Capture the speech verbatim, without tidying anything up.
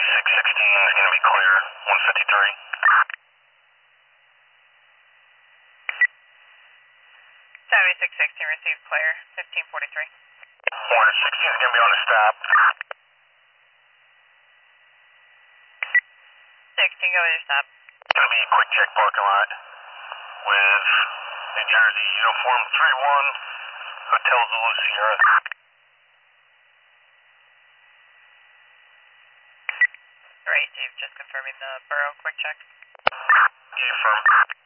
seventy-six sixteen is going to be clear, one fifty-three. seventy-six sixteen received clear, fifteen forty-three. one sixteen is going to be on the stop. sixteen, go with your stop. It's going to be a quick check parking lot with New Jersey Uniform three one, Hotel Zulu Sierra. Right, Dave, just confirming the borough quick check. Yeah, firm.